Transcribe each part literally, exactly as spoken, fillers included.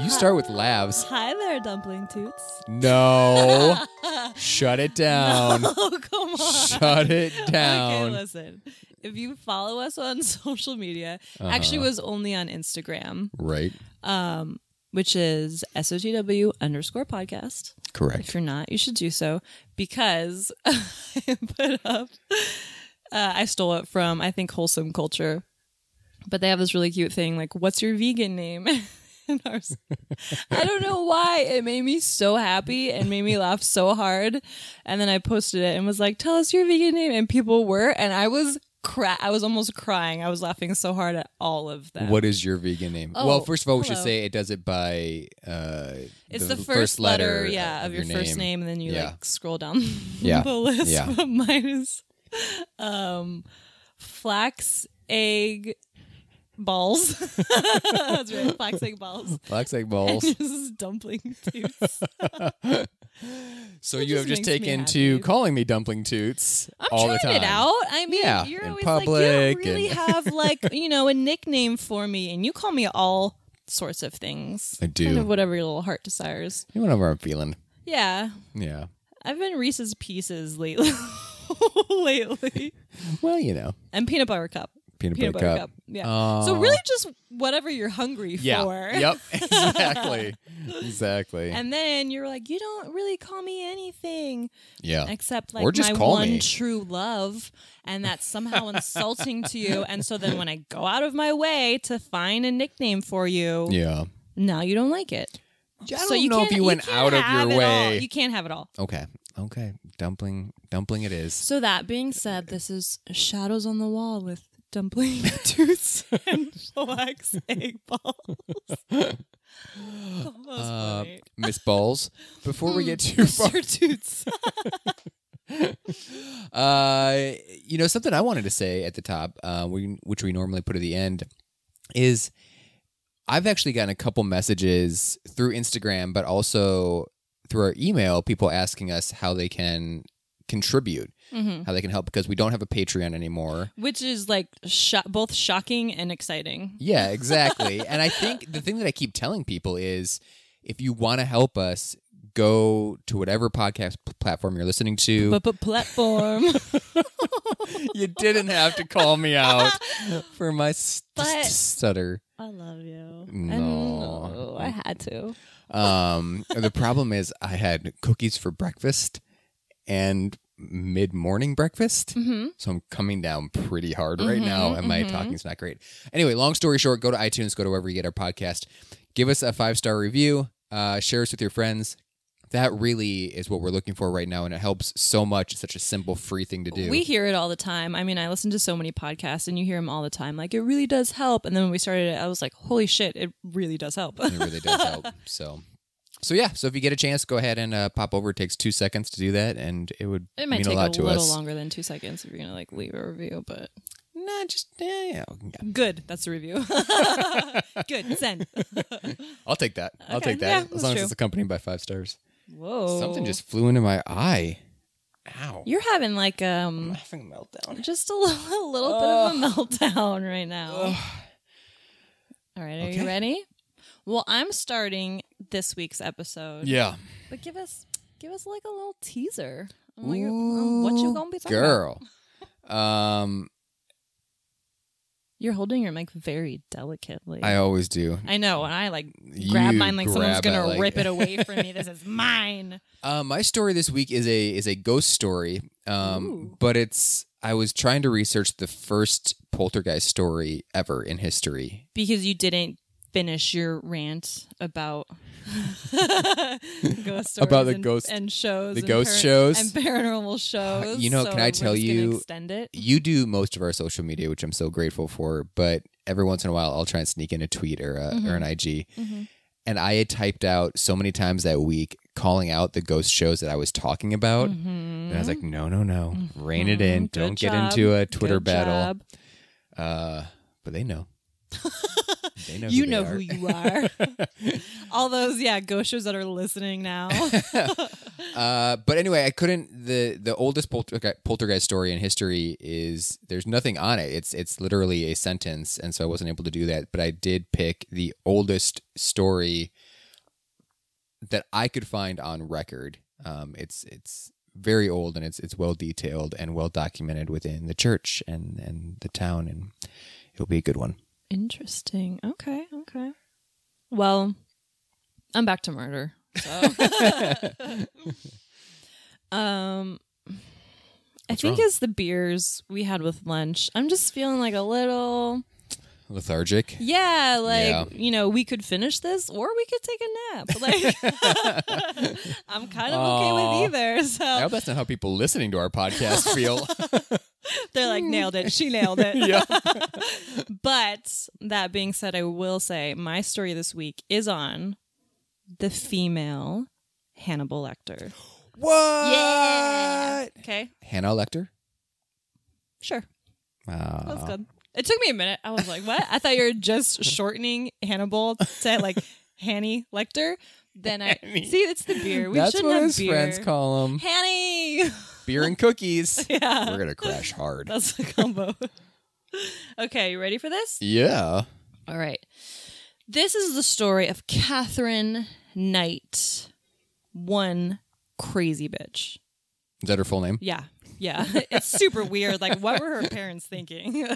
You start with laughs. Hi there, Dumpling Toots. No. Shut it down. Oh, come on. Shut it down. Okay, listen. If you follow us on social media, Uh-huh. actually it was only on Instagram, Right. um, which is S O T W underscore podcast. Correct. If you're not, you should do so because I put up, uh, I stole it from, I think, Wholesome Culture, but they have this really cute thing like, what's your vegan name? And ours, I don't know why it made me so happy and made me laugh so hard. And then I posted it and was like, tell us your vegan name. And people were, and I was cry. I was almost crying. I was laughing so hard at all of them. What is your vegan name? Oh, well, first of all, we should hello. say it does it by uh, It's the, the first letter, yeah, of your, your first name, and then you Yeah. like scroll down Yeah. the list. Yeah. But mine is um, flax egg balls. That's right, flax egg balls. Flax egg balls. And yours is dumpling toots. So It you have just just makes me taken happy. to calling me Dumpling Toots I'm all the trying time. it out. I mean, Yeah, you're in always like, you public don't really and- have like, you know, a nickname for me, and you call me all sorts of things. I do. Kind of whatever your little heart desires. You know whatever I'm feeling. Yeah. Yeah. I've been Reese's Pieces lately. lately. Well, you know, And peanut butter cup. peanut, Peanut butter, butter cup. cup. Yeah. So Aw. really just whatever you're hungry Yeah. for. Yep. Exactly. exactly. And then you're like, you don't really call me anything yeah. except like Or just my call one me. true love. And that's somehow insulting to you. And so then when I go out of my way to find a nickname for you, Yeah. now you don't like it. I so don't you know if can't- you went can't out of have your it all. way. You can't have it all. Okay. Okay. Dumpling. Dumpling it is. So that being said, this is Shadows on the Wall with Dumpling Toots and Flax Egg Balls. Oh, that was Uh, funny. Miss Balls. Before we get too far, Mister Toots. uh, you know, something I wanted to say at the top, uh, we, which we normally put at the end, is I've actually gotten a couple messages through Instagram, but also through our email, people asking us how they can contribute, Mm-hmm. how they can help, because we don't have a Patreon anymore. Which is like sho- both shocking and exciting. Yeah, exactly. And I think the thing that I keep telling people is if you want to help us, go to whatever podcast p- platform you're listening to. But platform. You didn't have to call me out for my st- But- stutter. I love you. No. I know. I had to. Um, the problem is I had cookies for breakfast and mid-morning breakfast. Mm-hmm. So I'm coming down pretty hard right now, and my talking's not great. Anyway, long story short, go to iTunes, go to wherever you get our podcast. Give us a five-star review. Uh, share us with your friends. That really is what we're looking for right now, and it helps so much. It's such a simple, free thing to do. We hear it all the time. I mean, I listen to so many podcasts, and you hear them all the time. Like, it really does help. And then when we started it, I was like, holy shit, it really does help. It really does help. So, so yeah. So if you get a chance, go ahead and uh, pop over. It takes two seconds to do that, and it would It might mean take a a, lot to little us. longer than two seconds if you're going to like leave a review, but Nah, just yeah, yeah. good. That's a review. Good. Send. I'll take that. I'll Okay, take that yeah, as that's long true. as it's accompanied by five stars. Whoa. Something just flew into my eye. Ow! You're having like I'm um having a meltdown. just a little, a little bit of a meltdown right now. All right, are Okay. you ready? Well, I'm starting this week's episode. Yeah, But give us give us like a little teaser on what, you're, on what you gonna be talking about. girl. um, You're holding your mic very delicately. I always do. I know, and I like grab You mine like someone's grab gonna it like- rip it away from me. This is mine. Uh, my story this week is a is a ghost story. Um, Ooh. but it's I was trying to research the first poltergeist story ever in history. Because you didn't finish your rant about ghost stories About the and, ghost- and shows, the and ghost par- shows? and paranormal shows. You know, so can I we're tell just gonna you- extend it? You do most of our social media, which I'm so grateful for. But every once in a while, I'll try and sneak in a tweet or a, or an I G. Mm-hmm. And I had typed out so many times that week calling out the ghost shows that I was talking about. Mm-hmm. And I was like, no, no, no. Rein it in. Good Don't get job. into a Twitter Good battle. job. Uh, but they know. They know You who know they who are. you are. All those, yeah, ghost shows that are listening now. Uh, but anyway, I couldn't. The the oldest poltergeist, poltergeist story in history is there's nothing on it. It's it's literally a sentence, and so I wasn't able to do that. But I did pick the oldest story that I could find on record. Um, it's it's very old and it's it's well detailed and well documented within the church and, and the town, and it'll be a good one. Interesting. Okay, okay. Well, I'm back to murder. So. um, I What's think wrong? it's the beers we had with lunch. I'm just feeling like a little, Lethargic. yeah, like, Yeah. you know, we could finish this or we could take a nap. Like, I'm kind of okay Aw. with either. I So hope that's not how people listening to our podcast feel. they're like, nailed it. She nailed it. Yeah. But that being said, I will say my story this week is on the female Hannibal Lecter. What? Okay. Hannah Lecter? Sure. Uh, That's good. It took me a minute. I was like, what? I thought you were just shortening Hannibal to like Hanny Lecter. Then I Hanny. see it's the beer. We That's shouldn't what have his beer. friends call him. Hanny. Beer and cookies. Yeah. We're going to crash hard. That's the combo. Okay, you ready for this? Yeah. All right. This is the story of Catherine Knight, one crazy bitch. Is that her full name? Yeah. Yeah. It's super weird. Like, what were her parents thinking?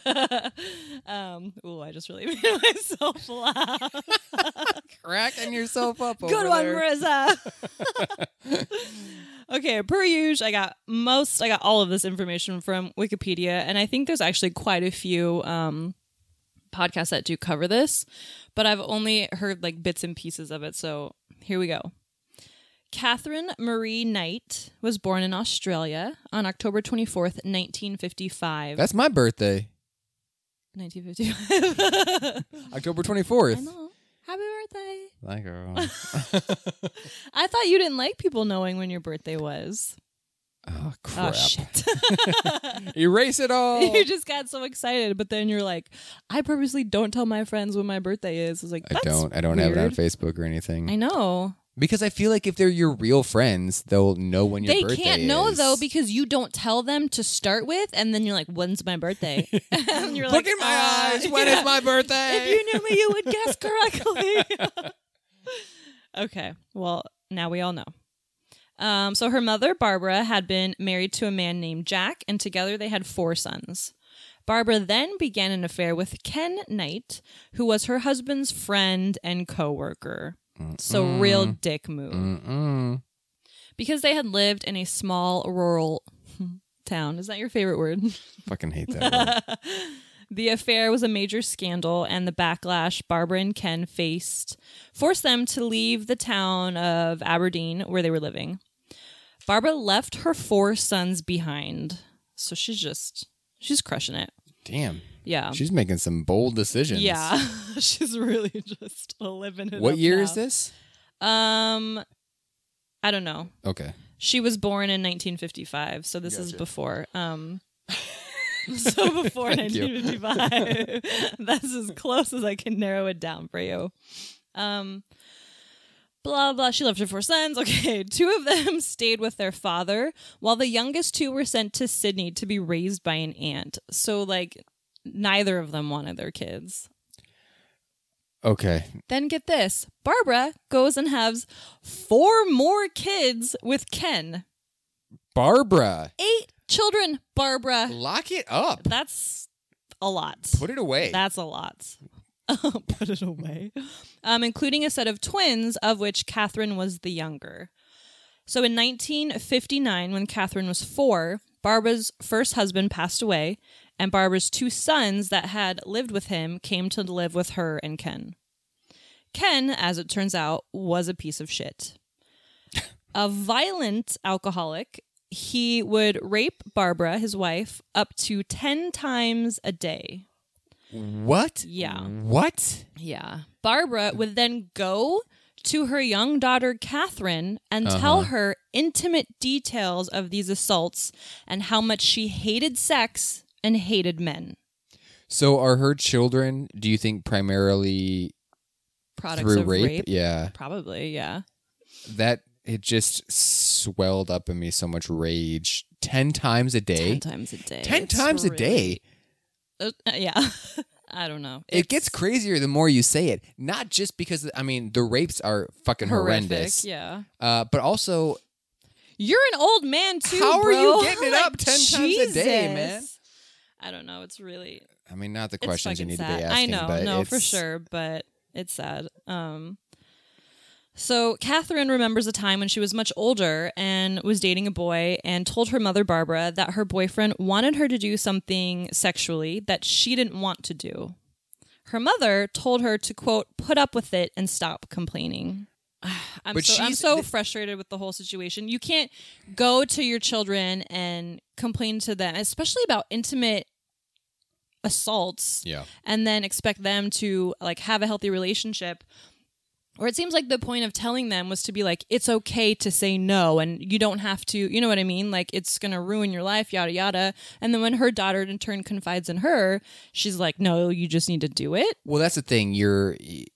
um, ooh, I just really made myself laugh. Cracking yourself up over Good one, there. Marissa. Okay, per usual, I got most, I got all of this information from Wikipedia, and I think there's actually quite a few um, podcasts that do cover this, but I've only heard like bits and pieces of it, so here we go. Catherine Marie Knight was born in Australia on October twenty-fourth, nineteen fifty-five. That's my birthday. nineteen fifty-five. October I twenty-fourth. know. Happy birthday. Like, girl. I thought you didn't like people knowing when your birthday was. Oh, crap. Oh, shit. Erase it all. You just got so excited, but then you're like, I purposely don't tell my friends when my birthday is. I was like, I that's don't. I don't have it on weird. Facebook or anything. I know. Because I feel like if they're your real friends, they'll know when your They birthday can't know, is. though, because you don't tell them to start with, and then you're like, when's my birthday? And you're Look like, in my uh, eyes. When yeah. is my birthday? If you knew me, you would guess correctly. Okay, well, now we all know. Um, so her mother, Barbara, had been married to a man named Jack, and together they had four sons. Barbara then began an affair with Ken Knight, who was her husband's friend and co-worker. So real dick move. Mm-mm. Because they had lived in a small rural town. Is that your favorite word? Fucking hate that word. The affair was a major scandal, and the backlash Barbara and Ken faced forced them to leave the town of Aberdeen where they were living. Barbara left her four sons behind. So she's just, she's crushing it. Damn. Yeah. She's making some bold decisions. Yeah. She's really just living it What up year now. is this? Um, I don't know. Okay. She was born in nineteen fifty-five, so this is Gotcha. before. Um, so before Thank you. nineteen fifty-five. That's as close as I can narrow it down for you. Um, blah, blah. She left her four sons. Okay. Two of them stayed with their father, while the youngest two were sent to Sydney to be raised by an aunt. So, like, neither of them wanted their kids. Okay. Then get this. Barbara goes and has four more kids with Ken. Barbara. Eight children, Barbara. Lock it up. That's a lot. Put it away. That's a lot. Put it away. Um, including a set of twins, of which Catherine was the younger. So in nineteen fifty-nine, when Catherine was four, Barbara's first husband passed away, and Barbara's two sons that had lived with him came to live with her and Ken. Ken, as it turns out, was a piece of shit. A violent alcoholic, he would rape Barbara, his wife, up to ten times a day. What? Yeah. What? Yeah. Barbara would then go to her young daughter, Catherine, and Uh-huh. tell her intimate details of these assaults and how much she hated sex and hated men. So are her children, do you think, primarily Products through of rape? rape? Yeah. Probably, yeah. That, it just swelled up in me so much rage. Ten times a day? Ten times a day. Ten It's times a really- day? Uh, yeah. I don't know. It It's gets crazier the more you say it. Not just because, I mean, the rapes are fucking horrific, horrendous. Yeah. Uh, but also, You're an old man too, how are bro. you getting it Like, up ten Jesus. times a day, man? I don't know. It's really I mean, not the it's questions you fucking need sad. to be asking. I know, but no, it's, for sure, but it's sad. Um, so Catherine remembers a time when she was much older and was dating a boy and told her mother Barbara that her boyfriend wanted her to do something sexually that she didn't want to do. Her mother told her to, quote, put up with it and stop complaining. I'm But so I'm she's- so th- frustrated with the whole situation. You can't go to your children and complain to them, especially about intimate assaults, Yeah. and then expect them to like have a healthy relationship. Or it seems like the point of telling them was to be like, it's okay to say no and you don't have to, you know what I mean? Like, it's going to ruin your life, yada, yada. And then when her daughter in turn confides in her, she's like, no, you just need to do it. Well, that's the thing. You're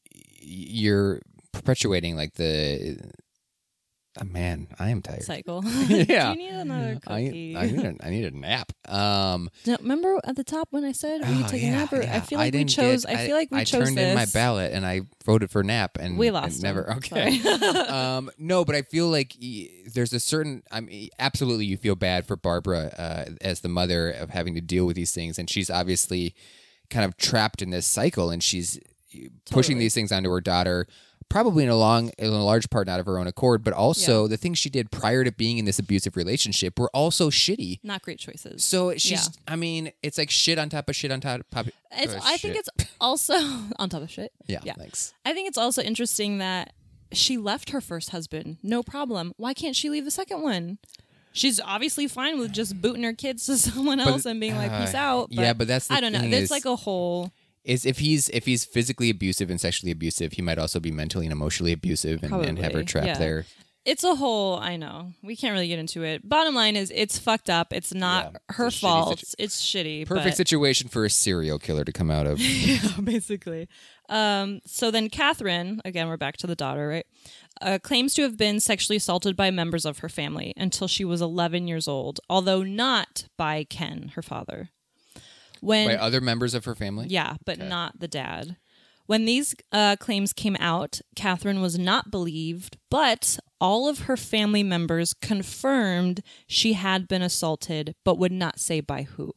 you're perpetuating like the. Oh, man, I am tired. Cycle. Yeah. Do you need another I, cookie? I need a, I need a nap. Um, No, remember at the top when I said, will you oh, take yeah, a nap? Or yeah. I feel like we didn't chose, get- I feel like we I chose turned this. in my ballot and I voted for nap and We and lost never. them. Okay. um, no, but I feel like y- there's a certain. I mean, absolutely, you feel bad for Barbara uh, as the mother of having to deal with these things, and she's obviously kind of trapped in this cycle, and she's pushing Totally. these things onto her daughter. Probably in a long, in a large part, not of her own accord, but also Yeah. the things she did prior to being in this abusive relationship were also shitty. Not great choices. So she's, Yeah. I mean, it's like shit on top of shit on top of It's, uh, I think shit. it's also on top of shit. Yeah, Yeah. thanks. I think it's also interesting that she left her first husband. No problem. Why can't she leave the second one? She's obviously fine with just booting her kids to someone else and being like, uh, peace out. yeah, but that's the I don't know. thing There's is- like a whole. Is if he's if he's physically abusive and sexually abusive, he might also be mentally and emotionally abusive and, and have her Probably, trapped yeah. there. It's a whole. I know we can't really get into it. Bottom line is, it's fucked up. It's not Yeah, her it's a shitty fault. situ- It's shitty. Perfect but, situation for a serial killer to come out of. yeah, basically. Um, so then Catherine, again, we're back to the daughter, right? Uh, claims to have been sexually assaulted by members of her family until she was eleven years old, although not by Ken, her father. When By other members of her family? Yeah, but Okay. not the dad. When these uh, claims came out, Catherine was not believed, but all of her family members confirmed she had been assaulted, but would not say by who.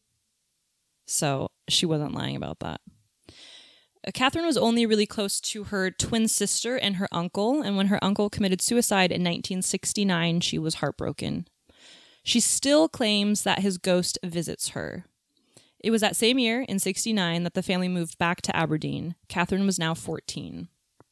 So she wasn't lying about that. Uh, Catherine was only really close to her twin sister and her uncle, and when her uncle committed suicide in nineteen sixty-nine, she was heartbroken. She still claims that his ghost visits her. It was that same year, in sixty-nine, that the family moved back to Aberdeen. Catherine was now fourteen.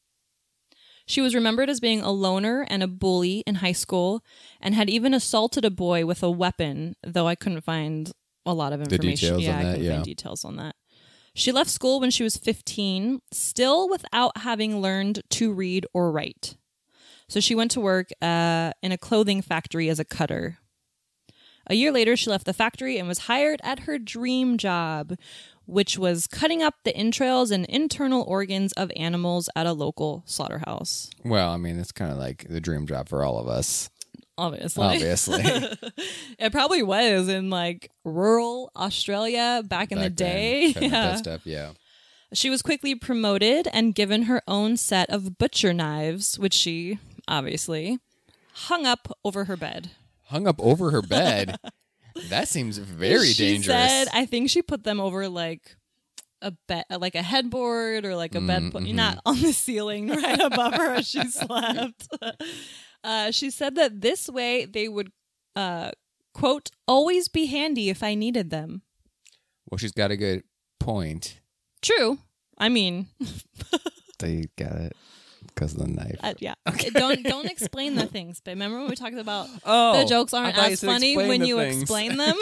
She was remembered as being a loner and a bully in high school and had even assaulted a boy with a weapon, though I couldn't find a lot of information. details yeah, on I that, couldn't yeah. find details on that. She left school when she was fifteen, still without having learned to read or write. So she went to work uh, in a clothing factory as a cutter. A year later, she left the factory and was hired at her dream job, which was cutting up the entrails and internal organs of animals at a local slaughterhouse. Well, I mean, it's kind of like the dream job for all of us. Obviously. Obviously. It probably was in like rural Australia back in the Back then, day. cutting up Yeah. that stuff, yeah. She was quickly promoted and given her own set of butcher knives, which she obviously hung up over her bed. Hung up over her bed. That seems very she dangerous. Said, I think she put them over like a bed, like a headboard or like a bed, po- mm-hmm. not on the ceiling right above her as she slept. Uh, she said that this way they would, uh, quote, always be handy if I needed them. Well, she's got a good point. True. I mean, They got it because of the knife. uh, yeah. Don't don't explain the things. But remember when we talked about Oh, the jokes aren't I thought you as said funny explain when the you things. explain them?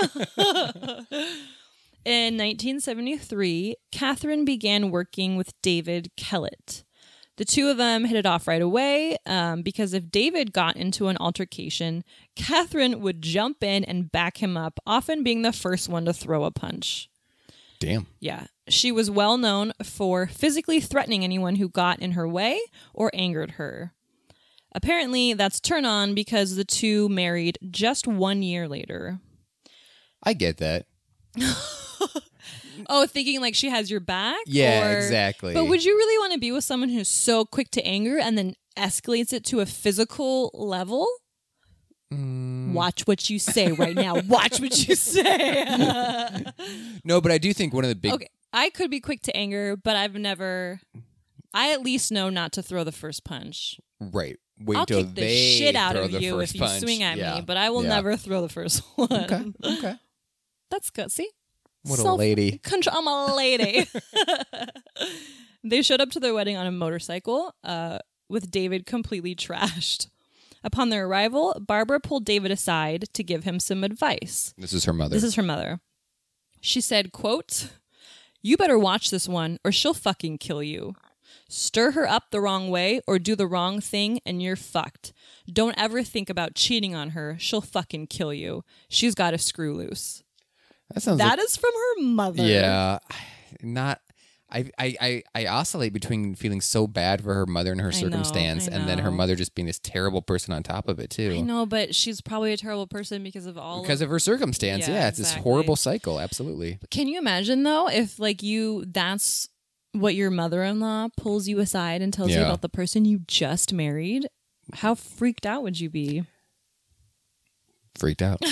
In nineteen seventy-three, Catherine began working with David Kellett. The two of them hit it off right away um, because if David got into an altercation, Catherine would jump in and back him up, often being the first one to throw a punch. Damn. Yeah. She was well known for physically threatening anyone who got in her way or angered her. Apparently, that's turn on because the two married just one year later. I get that. Oh, thinking like she has your back? Yeah, or, exactly. But would you really want to be with someone who's so quick to anger and then escalates it to a physical level? Mm. Watch what you say right now. Watch what you say. No, but I do think one of the big... Okay, I could be quick to anger, but I've never... I at least know not to throw the first punch. Right. Wait I'll till kick the they shit out throw of the you first if you punch. swing at Yeah. me, but I will Yeah. never throw the first one. Okay. Okay. That's good. See? What a Self- lady. Control. I'm a lady. They showed up to their wedding on a motorcycle, uh, with David completely trashed. Upon their arrival, Barbara pulled David aside to give him some advice. This is her mother. This is her mother. She said, quote, "You better watch this one or she'll fucking kill you. Stir her up the wrong way or do the wrong thing and you're fucked. Don't ever think about cheating on her. She'll fucking kill you. She's got a screw loose." That sounds That like, is from her mother. Yeah. Not... I, I, I, I oscillate between feeling so bad for her mother and her I know, circumstance I and then her know. mother just being this terrible person on top of it, too. I know, but she's probably a terrible person because of all Because of... of her circumstance. Yeah, Yeah, it's this exactly. horrible cycle. Absolutely. Can you imagine, though, if, like, you... That's what your mother-in-law pulls you aside and tells you Yeah. about the person you just married? How freaked out would you be? Freaked out.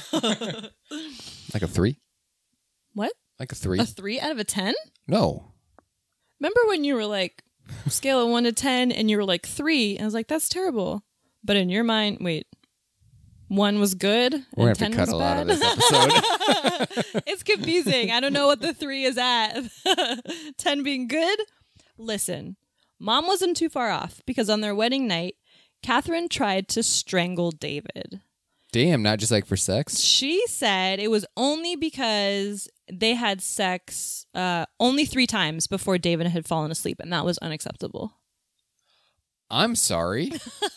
Like a three? What? Like a three? A three out of a ten? No. Remember when you were like, scale of one to ten, and you were like three, and I was like, that's terrible. But in your mind, wait, one was good, We're going and to have ten to cut was a lot of bad? this episode. It's confusing. I don't know what the three is at. ten being good? Listen, Mom wasn't too far off, because on their wedding night, Catherine tried to strangle David. Damn, not just like for sex? She said it was only because they had sex uh, only three times before David had fallen asleep, and that was unacceptable. I'm sorry.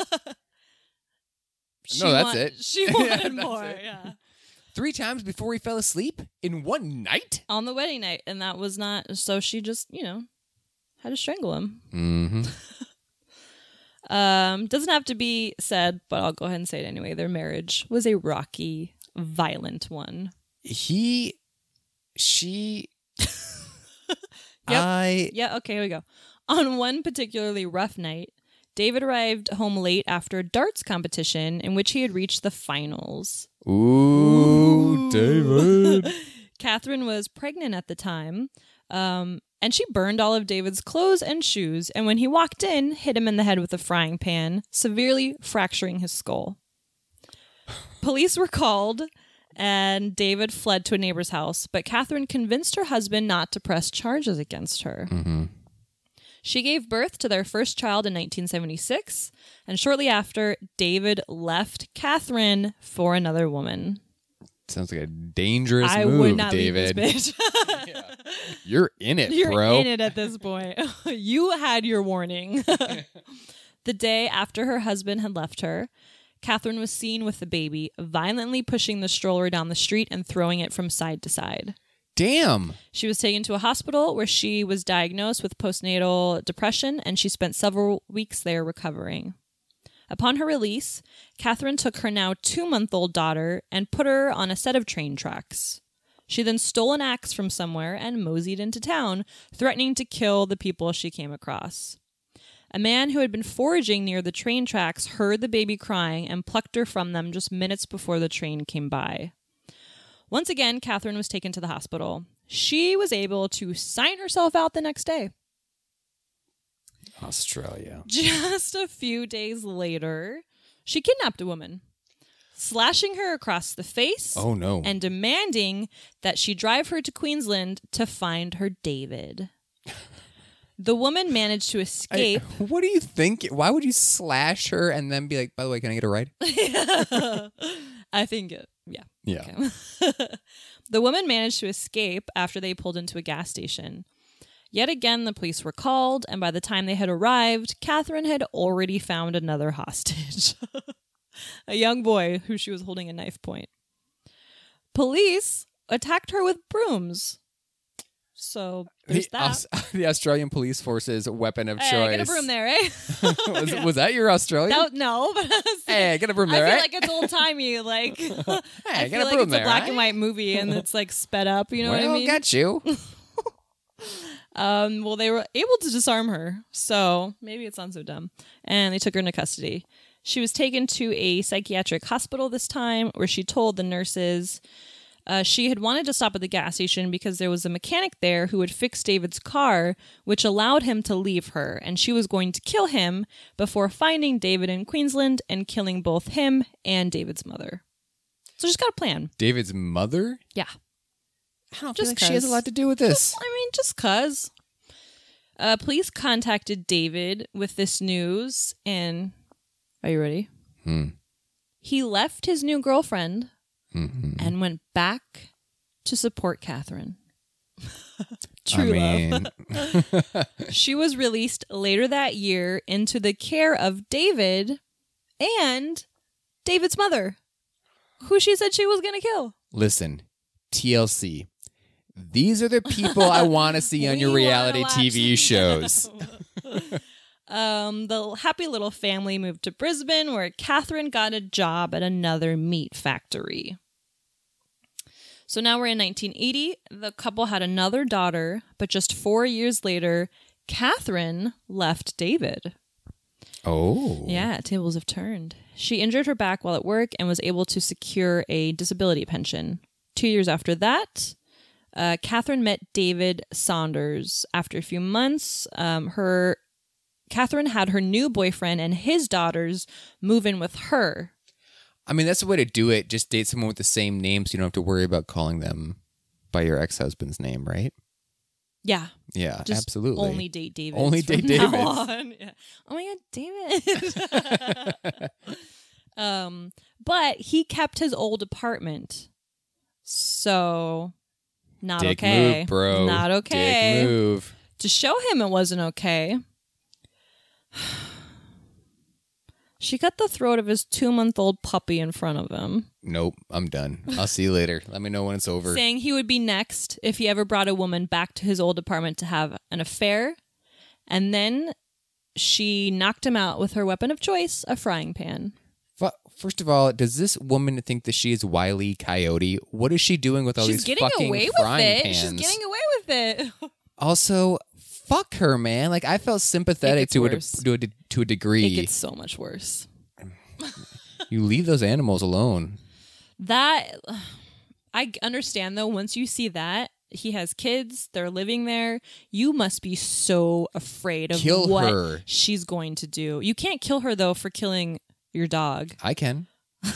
She No, that's want- it. She Yeah, wanted that's more, it. yeah. Three times before he fell asleep in one night? On the wedding night, and that was not, so she just, you know, had to strangle him. Mm-hmm. Um, doesn't have to be said, but I'll go ahead and say it anyway. Their marriage was a rocky, violent one. He, she, Yep. I, Yeah, okay, here we go. On one particularly rough night, David arrived home late after a darts competition in which he had reached the finals. ooh, David. Catherine was pregnant at the time, um, and she burned all of David's clothes and shoes, and when he walked in, hit him in the head with a frying pan, severely fracturing his skull. Police were called, and David fled to a neighbor's house, but Catherine convinced her husband not to press charges against her. Mm-hmm. She gave birth to their first child in nineteen seventy-six, and shortly after, David left Catherine for another woman. Sounds like a dangerous I move, would not David. leave this bitch. Yeah. You're in it, You're bro. in it at this point. You had your warning. The day after her husband had left her, Catherine was seen with the baby, violently pushing the stroller down the street and throwing it from side to side. Damn. She was taken to a hospital where she was diagnosed with postnatal depression, and she spent several weeks there recovering. Upon her release, Catherine took her now two-month-old daughter and put her on a set of train tracks. She then stole an axe from somewhere and moseyed into town, threatening to kill the people she came across. A man who had been foraging near the train tracks heard the baby crying and plucked her from them just minutes before the train came by. Once again, Catherine was taken to the hospital. She was able to sign herself out the next day. Australia. Just a few days later, she kidnapped a woman, slashing her across the face Oh, no. and demanding that she drive her to Queensland to find her David. The woman managed to I- escape. what do you think? Why would you slash her and then be like, by the way, can I get a ride? I think, it, yeah. Yeah. Okay. The woman managed to escape after they pulled into a gas station. Yet again, the police were called, and by the time they had arrived, Catherine had already found another hostage. A young boy who she was holding a knife point. Police attacked her with brooms. So there's The, that. Aus- the Australian police force's weapon of Hey, choice. I get a broom there, eh? was, was that your Australian? That- no, but I was- Hey, get a broom I there, feel right? like it's old timey. Like I get feel a like broom it's a there, black right? and white movie, and it's like sped up. You know well, what I mean? got you. Um, well, they were able to disarm her, so maybe it's not so dumb. And they took her into custody. She was taken to a psychiatric hospital this time, where she told the nurses uh, she had wanted to stop at the gas station because there was a mechanic there who would fix David's car, which allowed him to leave her, and she was going to kill him before finding David in Queensland and killing both him and David's mother. So she's got a plan. David's mother? Yeah. I don't Just feel like she has a 'cause. lot to do with this. I mean, just cuz. Uh, police contacted David with this news, and are you ready? Hmm. He left his new girlfriend Mhm. and went back to support Catherine. True I love. mean, She was released later that year into the care of David and David's mother, who she said she was going to kill. listen, T L C. These are the people I want to see on We your wanna reality watch T V them. shows. Um, the happy little family moved to Brisbane, where Catherine got a job at another meat factory. So now we're in nineteen eighty. The couple had another daughter, but just four years later, Catherine left David. Oh. Yeah, tables have turned. She injured her back while at work and was able to secure a disability pension. Two years after that, uh, Catherine met David Saunders. After a few months, um, her Catherine had her new boyfriend and his daughters move in with her. I mean, that's the way to do it. Just date someone with the same name so you don't have to worry about calling them by your ex-husband's name, right? Yeah, Yeah, just absolutely. only date David. Only date Davids. Yeah. Oh my god, David. um, but he kept his old apartment, so not Dick okay, move, bro. Not okay. Dick move. To show him it wasn't okay, she cut the throat of his two-month-old puppy in front of him, Nope, I'm done. I'll see you later. Let me know when it's over. saying he would be next if he ever brought a woman back to his old apartment to have an affair. And then she knocked him out with her weapon of choice, a frying pan. Fu- First of all, does this woman think that she is Wile E. Coyote? What is she doing with all She's these getting fucking away with frying it. pans? She's getting away with it. Also, fuck her, man. Like, I felt sympathetic gets to a, worse. to a to a degree. It gets so much worse. You leave those animals alone. That I understand though. Once you see that he has kids, they're living there, you must be so afraid of Kill what her. she's going to do. You can't kill her though for killing your dog. I can.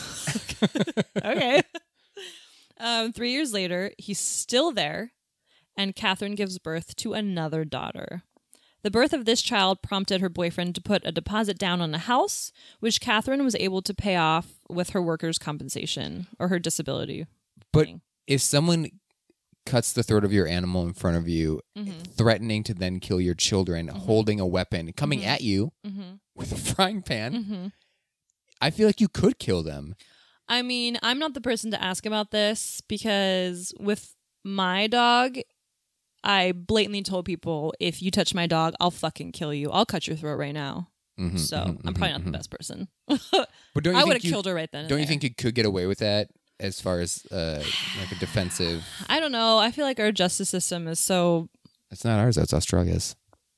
Okay. um, three years later, he's still there, and Catherine gives birth to another daughter. The birth of this child prompted her boyfriend to put a deposit down on a house, which Catherine was able to pay off with her workers' compensation or her disability. But thing. if someone cuts the throat of your animal in front of you, Mm-hmm. threatening to then kill your children, holding a weapon, coming Mm-hmm. at you Mm-hmm. with a frying pan, Mm-hmm. I feel like you could kill them. I mean, I'm not the person to ask about this because with my dog, I blatantly told people, if you touch my dog, I'll fucking kill you. I'll cut your throat right now. Mhm, So mhm, I'm mhm, probably not mhm. the best person. But don't you I think would have you- killed her right then. and Don't you there. think you could get away with that as far as uh, like a defensive? I don't know. I feel like our justice system is so. It's not ours. That's Australia's.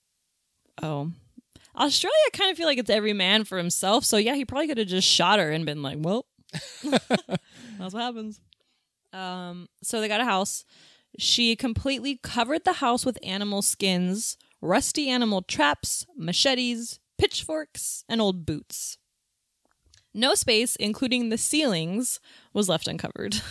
Oh, Australia. I kind of feel like it's every man for himself. So yeah, he probably could have just shot her and been like, "Well, that's what happens." Um. So they got a house. She completely covered the house with animal skins, rusty animal traps, machetes, pitchforks, and old boots. No space, including the ceilings, was left uncovered.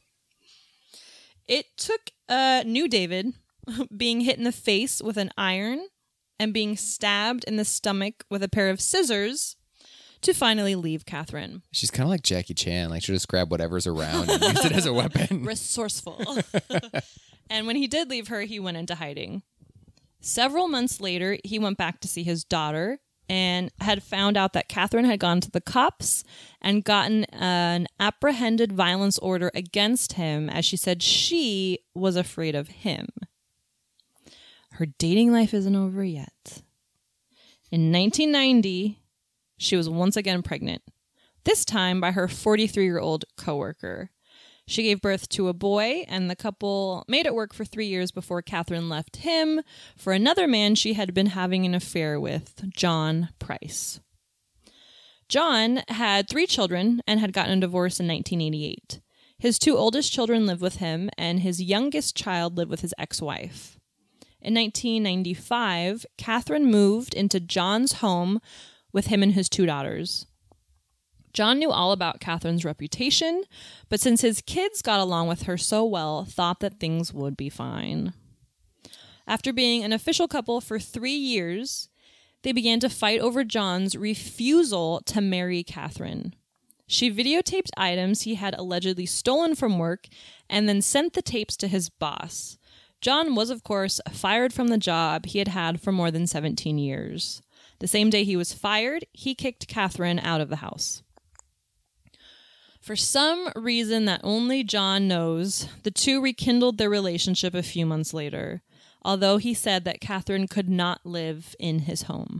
It took uh, New David being hit in the face with an iron and being stabbed in the stomach with a pair of scissors to finally leave Catherine. She's kind of like Jackie Chan. Like she'll just grab whatever's around and use it as a weapon. Resourceful. And when he did leave her, he went into hiding. Several months later, he went back to see his daughter and had found out that Catherine had gone to the cops and gotten an apprehended violence order against him, as she said she was afraid of him. her dating life isn't over yet. In nineteen ninety, she was once again pregnant, this time by her forty-three-year-old coworker. She gave birth to a boy, and the couple made it work for three years before Catherine left him for another man she had been having an affair with, John Price. John had three children and had gotten a divorce in nineteen eighty-eight. His two oldest children lived with him, and his youngest child lived with his ex-wife. In nineteen ninety-five, Catherine moved into John's home with him and his two daughters. John knew all about Catherine's reputation, but since his kids got along with her so well, thought that things would be fine. After being an official couple for three years, they began to fight over John's refusal to marry Catherine. She videotaped items he had allegedly stolen from work and then sent the tapes to his boss. John was, of course, fired from the job he had had for more than seventeen years. The same day he was fired, he kicked Catherine out of the house. For some reason that only John knows, the two rekindled their relationship a few months later, although he said that Catherine could not live in his home.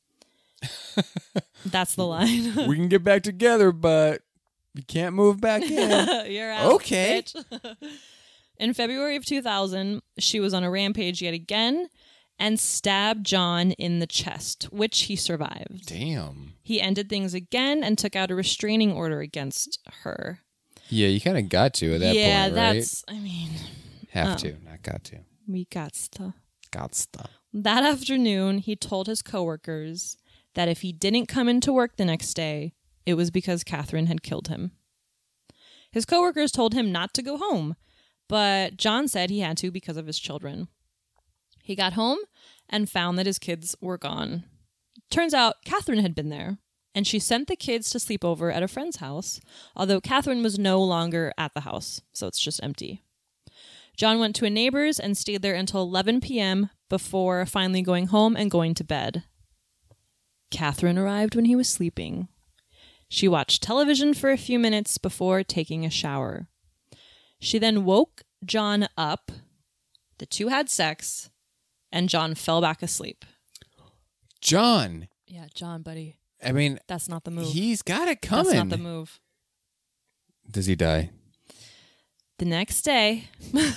That's the line. We can get back together, but you can't move back in. You're out, okay. bitch. In February of two thousand, she was on a rampage yet again and stabbed John in the chest, which he survived. Damn. He ended things again and took out a restraining order against her. Yeah, you kind of got to at that yeah, point, right? that's, I mean... Have oh. to, not got to. We got to. Got to. That afternoon, he told his coworkers that if he didn't come into work the next day, it was because Catherine had killed him. His coworkers told him not to go home, but John said he had to because of his children. He got home and found that his kids were gone. Turns out Catherine had been there, and she sent the kids to sleep over at a friend's house, although Catherine was no longer at the house, so it's just empty. John went to a neighbor's and stayed there until eleven p.m. before finally going home and going to bed. Catherine arrived when he was sleeping. She watched television for a few minutes before taking a shower. She then woke John up. The two had sex, and John fell back asleep. John. Yeah, John, buddy. I mean, that's not the move. He's got it coming. That's not the move. Does he die? The next day,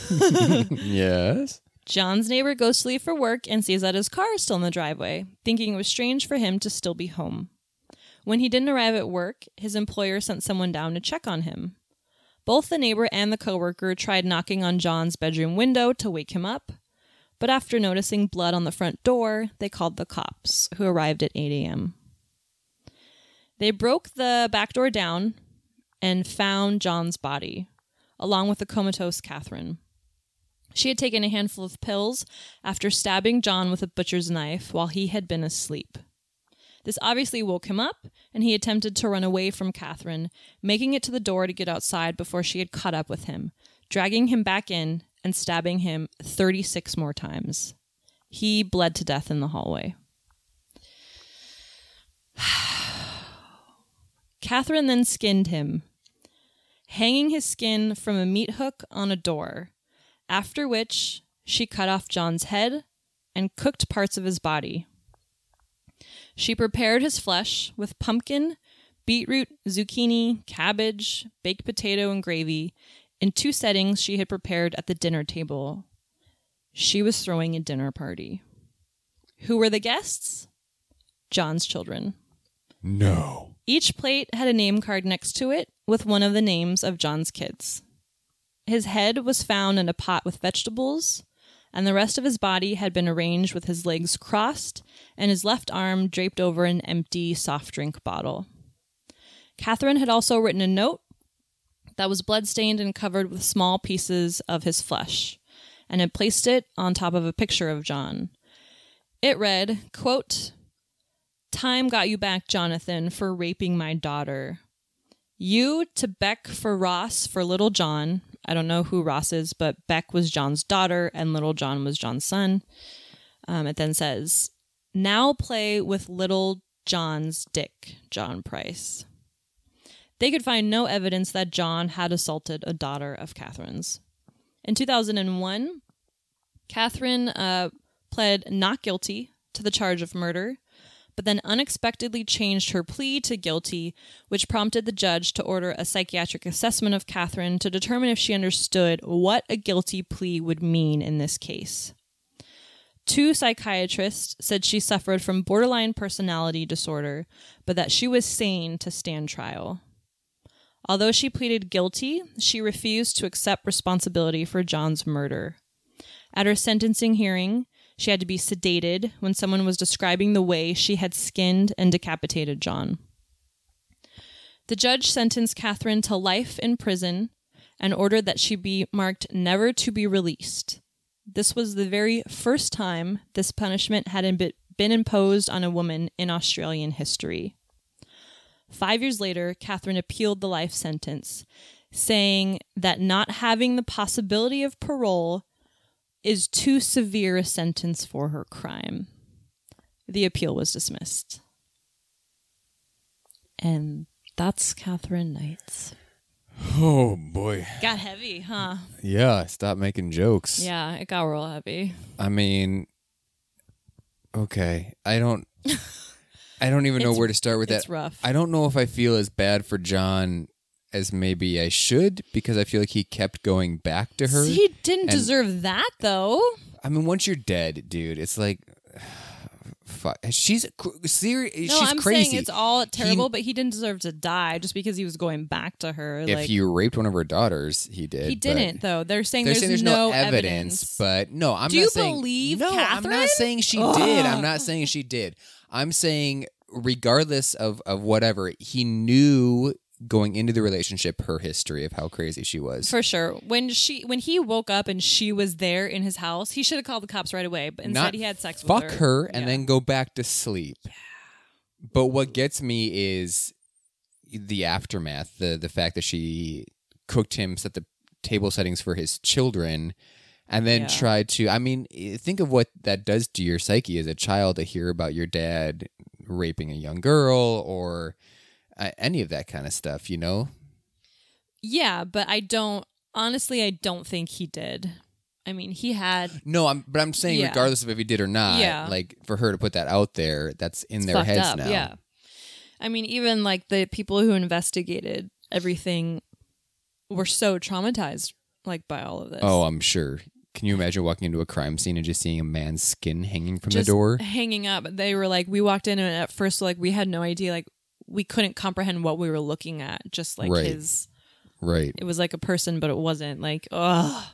yes. John's neighbor goes to leave for work and sees that his car is still in the driveway, thinking it was strange for him to still be home. When he didn't arrive at work, his employer sent someone down to check on him. Both the neighbor and the coworker tried knocking on John's bedroom window to wake him up, but after noticing blood on the front door, they called the cops, who arrived at eight a.m. They broke the back door down and found John's body, along with the comatose Catherine. She had taken a handful of pills after stabbing John with a butcher's knife while he had been asleep. This obviously woke him up, and he attempted to run away from Catherine, making it to the door to get outside before she had caught up with him, dragging him back in and stabbing him thirty-six more times. He bled to death in the hallway. Catherine then skinned him, hanging his skin from a meat hook on a door, after which she cut off John's head and cooked parts of his body. She prepared his flesh with pumpkin, beetroot, zucchini, cabbage, baked potato, and gravy in two settings she had prepared at the dinner table. She was throwing a dinner party. Who were the guests? John's children. No. Each plate had a name card next to it with one of the names of John's kids. His head was found in a pot with vegetables, and the rest of his body had been arranged with his legs crossed and his left arm draped over an empty soft drink bottle. Catherine had also written a note that was bloodstained and covered with small pieces of his flesh, and had placed it on top of a picture of John. It read, quote, "Time got you back, Jonathan, for raping my daughter. You to Beck for Ross for little John." I don't know who Ross is, but Beck was John's daughter and little John was John's son. Um, it then says, "Now play with little John's dick, John Price." They could find no evidence that John had assaulted a daughter of Catherine's. In two thousand one, Catherine uh, pled not guilty to the charge of murder, but then unexpectedly changed her plea to guilty, which prompted the judge to order a psychiatric assessment of Catherine to determine if she understood what a guilty plea would mean in this case. Two psychiatrists said she suffered from borderline personality disorder, but that she was sane to stand trial. Although she pleaded guilty, she refused to accept responsibility for John's murder. At her sentencing hearing, she had to be sedated when someone was describing the way she had skinned and decapitated John. The judge sentenced Catherine to life in prison and ordered that she be marked never to be released. This was the very first time this punishment had been imposed on a woman in Australian history. Five years later, Catherine appealed the life sentence, saying that not having the possibility of parole is too severe a sentence for her crime. The appeal was dismissed. And that's Catherine Knights. Oh, boy. Got heavy, huh? Yeah, stop making jokes. Yeah, it got real heavy. I mean, okay. I don't I don't even know It's- where to start with it's that. rough. I don't know if I feel as bad for John as maybe I should, because I feel like he kept going back to her. He didn't and- deserve that, though. I mean, once you're dead, dude, it's like, fuck. She's serious. No, She's I'm crazy. saying it's all terrible, He- but he didn't deserve to die just because he was going back to her. If like, he raped one of her daughters, he did. he but- didn't, though. They're saying They're there's, saying there's no, no, evidence, but no, I'm Do not you saying. believe no, I'm Catherine? not saying she Ugh. did. I'm not saying she did. I'm saying, regardless of of whatever, he knew going into the relationship her history of how crazy she was. For sure. When she when he woke up and she was there in his house, he should have called the cops right away. But instead, Not he had sex fuck with her. her and Yeah. then go back to sleep. But what gets me is the aftermath, the the fact that she cooked him, set the table settings for his children, and then Yeah. tried to. I mean, think of what that does to your psyche as a child to hear about your dad raping a young girl or uh, any of that kind of stuff. You know? Yeah, but I don't. Honestly, I don't think he did. I mean, he had. No, I'm. But I'm saying, Yeah. regardless of if he did or not, Yeah. like for her to put that out there, that's in It's their fucked heads up, now. Yeah. I mean, even like the people who investigated everything were so traumatized, like by all of this. Oh, I'm sure. Can you imagine walking into a crime scene and just seeing a man's skin hanging from Just the door? hanging up. They were like, we walked in and at first, like, we had no idea, like, we couldn't comprehend what we were looking at. Just like Right. his, Right. it was like a person, but it wasn't. Like, ugh.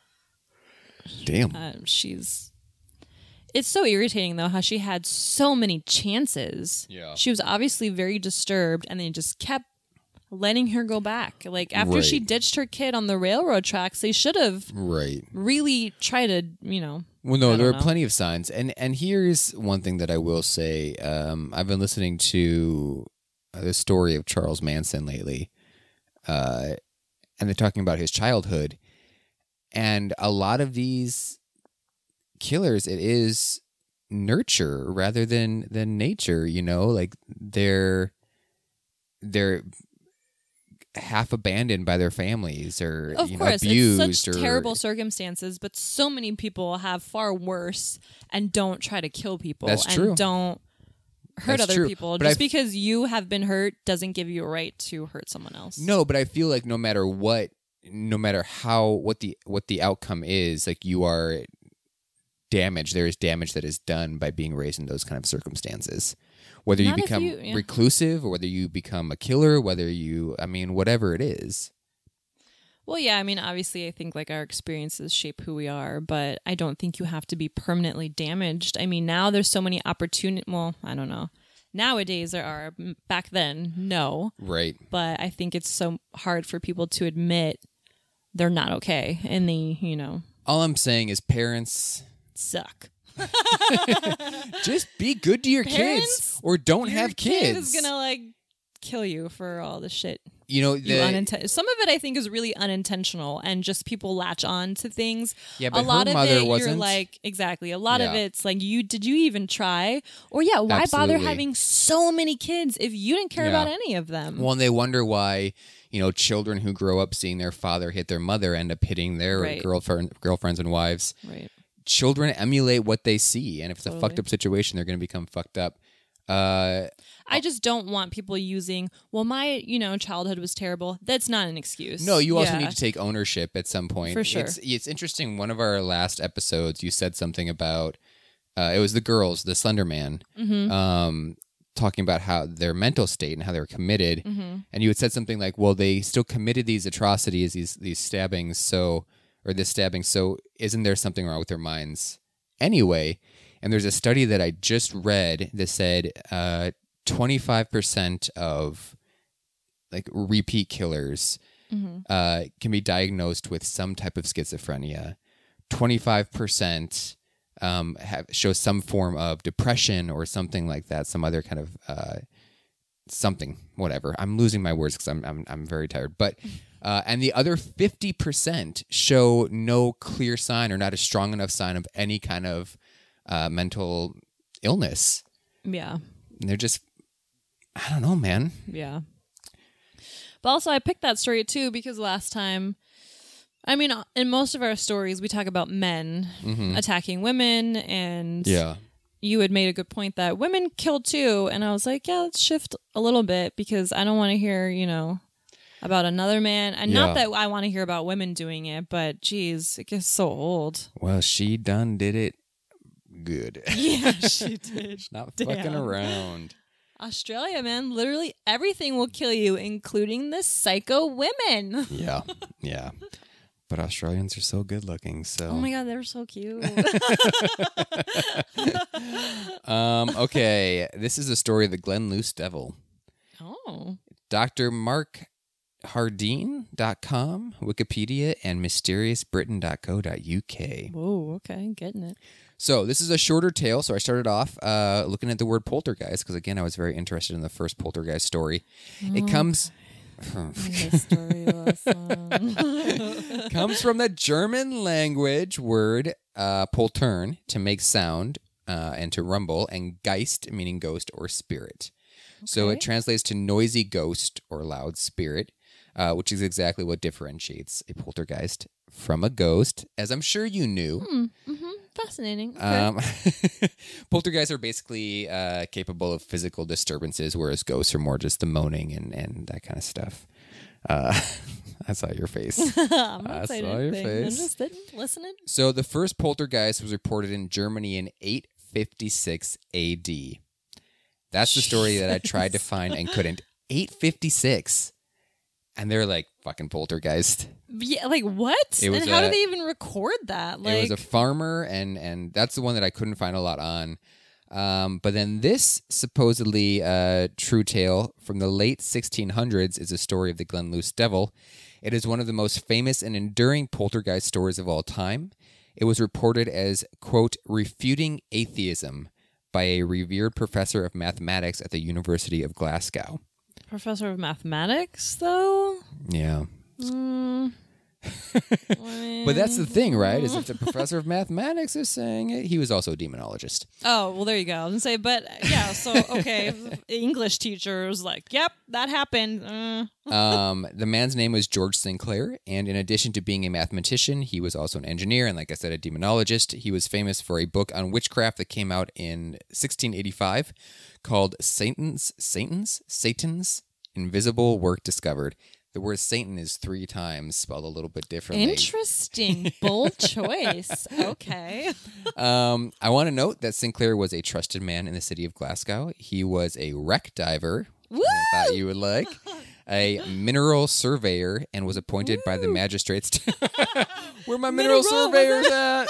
Damn. Um, she's. It's so irritating though how she had so many chances. Yeah. She was obviously very disturbed, and they just kept letting her go back. Like after she Right. ditched her kid on the railroad tracks, they should have Right. really tried to, you know. Well, no, I there are don't know. plenty of signs, and and here's one thing that I will say. Um, I've been listening to uh, the story of Charles Manson lately, uh, and they're talking about his childhood, and a lot of these killers, it is nurture rather than than nature. You know, like they're they're half abandoned by their families or Of you know, course, abused it's such or terrible circumstances, but so many people have far worse and don't try to kill people. That's and true. don't hurt That's other true. people. But Just I've- because you have been hurt doesn't give you a right to hurt someone else. No, but I feel like no matter what, no matter how what the what the outcome is, like you are damaged. There is damage that is done by being raised in those kind of circumstances. Whether you Not if become you- yeah. reclusive or whether you become a killer, whether you, I mean, whatever it is. Well, yeah, I mean, obviously, I think like our experiences shape who we are, but I don't think you have to be permanently damaged. I mean, now there's so many opportunities. Well, I don't know. Nowadays there are. M- Back then, no. Right. But I think it's so hard for people to admit they're not okay and they, you know, All I'm saying is parents, suck. just be good to your kids Parents, or don't Your have kid kids. is gonna like kill you for all the shit. you know, You the, uninten- Some of it I think is really unintentional and just people latch on to things. Yeah, a but lot her of mother it, you're wasn't. like, exactly. A lot of Yeah. it's like, you did you even try? Or yeah, why bother Absolutely. having so many kids if you didn't care Yeah. about any of them? Well, and they wonder why, you know, children who grow up seeing their father hit their mother end up hitting their Right. girlfriend, girlfriends and wives. Right. children emulate what they see, and if it's Totally. a fucked up situation, they're going to become fucked up. Uh, I just don't want people using, well, my, you know, childhood was terrible. That's not an excuse. no, you also Yeah. need to take ownership at some point. For sure. It's, it's interesting. One of our last episodes, you said something about, uh, it was the girls, the Slender Man, Mm-hmm. um, talking about how their mental state and how they were committed. Mm-hmm. And you had said something like, well, they still committed these atrocities, these these stabbings, so, or this stabbing, so isn't there something wrong with their minds anyway? And there's a study that I just read that said uh, twenty-five percent of like repeat killers Mm-hmm. uh, can be diagnosed with some type of schizophrenia. twenty-five percent um, have, show some form of depression or something like that, some other kind of uh, something, whatever. I'm losing my words because I'm, I'm I'm very tired. But uh, and the other fifty percent show no clear sign or not a strong enough sign of any kind of uh, mental illness. Yeah. And they're just, I don't know, man. Yeah. But also, I picked that story too because last time, I mean, in most of our stories, we talk about men Mhm. attacking women, and Yeah. you had made a good point that women kill too. And I was like, yeah, let's shift a little bit because I don't want to hear, you know, about another man. And not Yeah. that I want to hear about women doing it, but geez, it gets so old. Well, she done did it good. Yeah, she did. She's not Damn. fucking around. Australia, man, literally everything will kill you, including the psycho women. Yeah. Yeah. But Australians are so good looking, so. Oh my God, they're so cute. Um, okay. This is the story of the Glen Luce Devil. Oh. Doctor Mark Hardeen dot com, Wikipedia, and mysteriously britain dot co dot U K. Whoa, okay, getting it. So this is a shorter tale. So I started off uh, looking at the word poltergeist because, again, I was very interested in the first poltergeist story. It comes... Mystery lesson. comes from the German language word uh, poltern, to make sound uh, and to rumble, and Geist, meaning ghost or spirit. So Okay. it translates to noisy ghost or loud spirit, uh, which is exactly what differentiates a poltergeist from a ghost, as I'm sure you knew. Hmm. Mm-hmm. Fascinating. Okay. Um, poltergeists are basically uh, capable of physical disturbances, whereas ghosts are more just the moaning and, and that kind of stuff. Uh, I saw your face. I'm not I saying saw your anything. I'm face. just sitting, listening. So the first poltergeist was reported in Germany in eight fifty-six A D. That's the story that I tried to find and couldn't. eight fifty-six. And they're like, fucking poltergeist. Yeah, like what? It was and how a- did they even record that? Like, It was a farmer, and and that's the one that I couldn't find a lot on. Um, but then this supposedly uh, true tale from the late sixteen hundreds is a story of the Glen Luce Devil. It is one of the most famous and enduring poltergeist stories of all time. It was reported as, quote, refuting atheism by a revered professor of mathematics at the University of Glasgow. professor of mathematics, though. Yeah. Mm. I mean- But that's the thing, right? Is if the professor of mathematics is saying it, he was also a demonologist. Oh, well, there you go. I was gonna say, but yeah, so okay, English teacher was like, "Yep, that happened." Uh. Um, the man's name was George Sinclair, and in addition to being a mathematician, he was also an engineer and, like I said, a demonologist. He was famous for a book on witchcraft that came out in sixteen eighty-five called Satan's Satan's Satan's Invisible Work Discovered. The word Satan is three times spelled a little bit differently. Interesting, bold choice. Okay. Um, I want to note that Sinclair was a trusted man in the city of Glasgow. He was a wreck diver, Woo! which I thought you would like, a mineral surveyor, and was appointed by the magistrates to... Where my mineral, Mineral, surveyors at?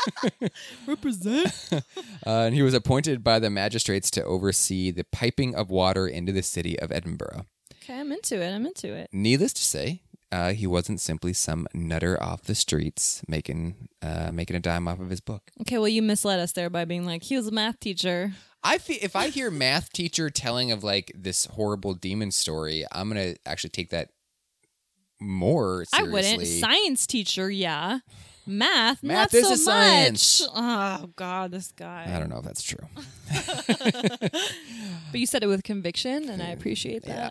Represent. uh, and he was appointed by the magistrates to oversee the piping of water into the city of Edinburgh. Okay, I'm into it. I'm into it. Needless to say, uh, he wasn't simply some nutter off the streets making uh, making a dime off of his book. Okay, well, you misled us there by being like, he was a math teacher. I feel if I hear math teacher telling of like this horrible demon story, I'm gonna actually take that more seriously. I wouldn't. Science teacher, yeah. Math, Math not is so a science. much. Oh God, this guy. I don't know if that's true. But you said it with conviction, and I appreciate that.